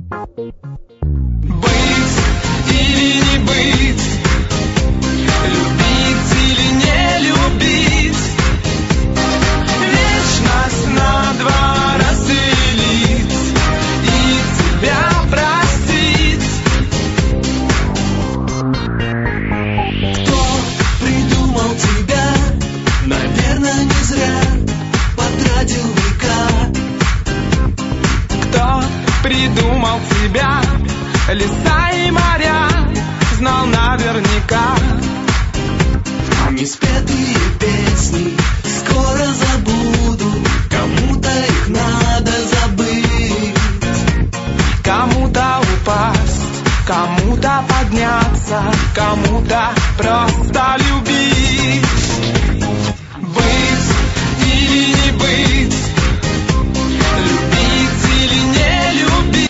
Быть или не быть, любить или не любить, вечность на два разделить и тебя простить. Кто придумал тебя, наверное, не зря потратил века. Кто придумал тебя, леса и моря, знал наверняка. Неспетые песни скоро забуду, кому-то их надо забыть. Кому-то упасть, кому-то подняться, кому-то просто любить. Быть или не быть,